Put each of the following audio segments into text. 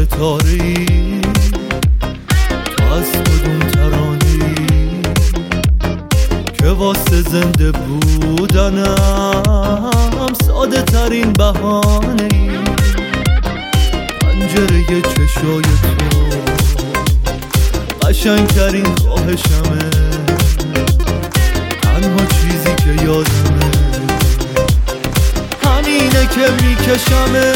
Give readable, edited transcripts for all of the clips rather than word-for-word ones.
ستاره‌ای، تو از کدوم ترانه‌ای که واسه زنده بودنم ساده ترین بهانه‌ای. پنجره چشای تو قشنگ ترین خواهشمه، تنها چیزی که یادمه همینه که میکشمه.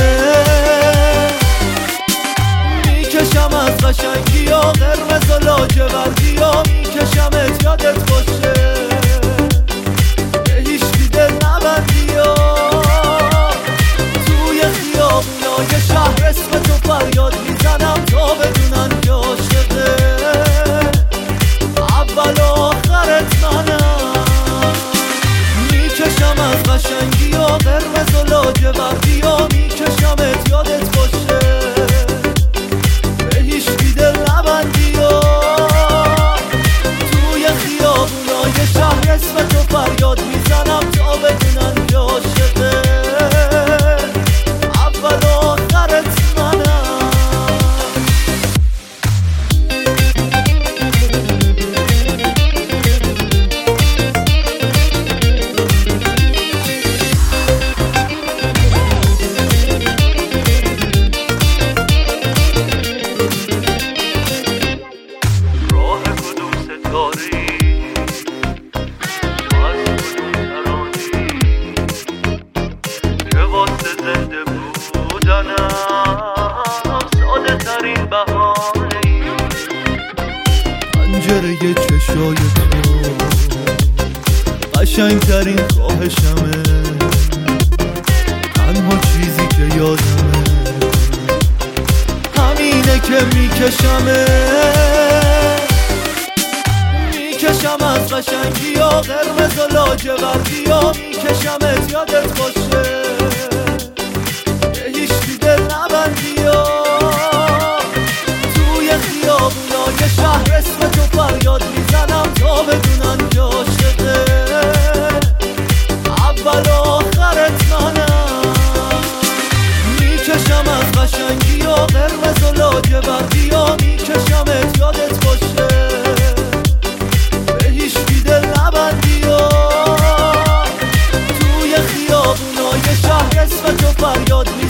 میکشم از قشنگی ها، قرمز و لاجوردی ها، میکشمت یادت باشه به هیچکی دل نبندی ها. توی خیابونای شهر اسم تو فریاد میزنم تا بدونن که عاشقه اول و آخرت منم. میکشم از قشنگی ها، قرمز و لاجوردی ها، میکشمت یادت باشه به هیچکی دل نبندی ها. توی خیابونای شهر اسم تو فریاد میزنم تا بدونن که عاشقه اول و آخرت منم. پنجره چشای تو قشنگ ترین خواهشمه، تنها چیزی که یادمه همینه که میکشمه. میکشم از قشنگی ها، قرمز و لاجوردی ها، میکشمت یادت باشه به هیچکی دل نبندی ها. توی خیابونای شهر اسم تو فریاد میزنم تا بدونن که عاشقه اول و آخرت منم. میکشم از قشنگی ها، قرمز و لاجوردی ها، میکشمت یادت باشه به هیچکی دل نبندی ها. توی خیابونای شهر اسم تو فریاد